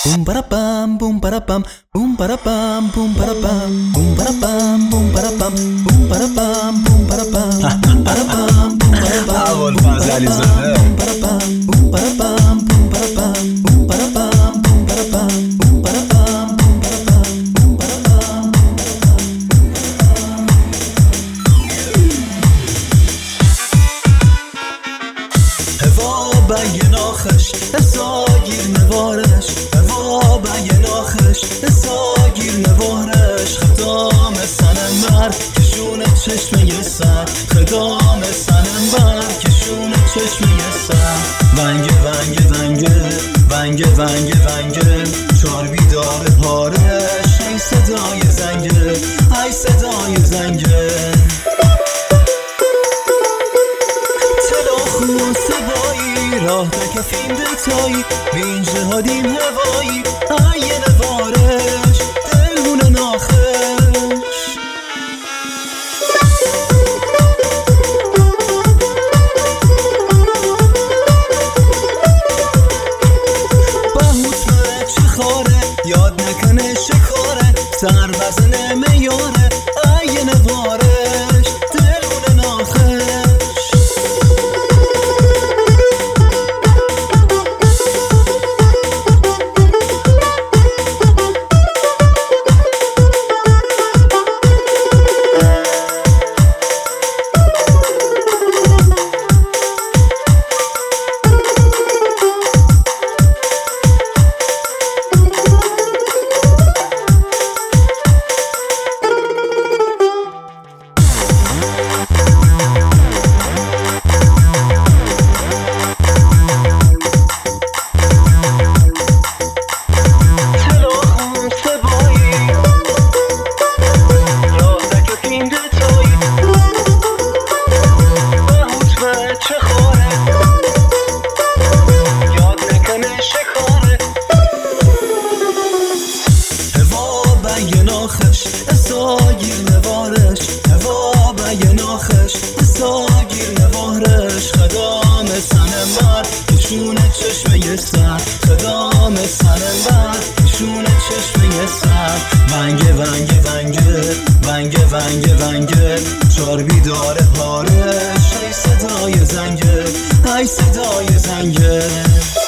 Boom para pam, boom para pam, boom para pam, boom para pam, boom para pam, boom para pam, boom para pam, boom para pam, para pam, boom para pam. ابوالفضل علیزاده. Boom para pam, boom para pam, boom para pam, boom para pam, boom para pam, boom para pam, boom para pam, boom para pam. هوا بنگ ناخش ساگیر نوارش، هوا بنگ ناخش ساگیر نوارش، خدام سنم بر کشون چشمه سر، خدام سنم بر کشون چشمه سر. ونگه ونگه ونگه ونگه ونگه ونگه چار بیدار پارش، ای صدای زنگه ای صدای زنگه. خون سبایی راه بکفیم دتایی، بین جهادین هوایی ای نوارش دلگونه ناخش. بهوت مره چه خاره یاد نکنه شکاره، سر بزنه میاره ای نوارش دلگونه ناخش. ساگیر نوارش هوا بگ ناخش ساگیر نوارش، خدام سنم بر کشون چشمه سر، خدام سنم بر کشون چشمه سر. ونگه ونگه ونگه ونگه ونگه ونگه چار بیدار پارش، ای صدای زنگه ای صدای زنگه.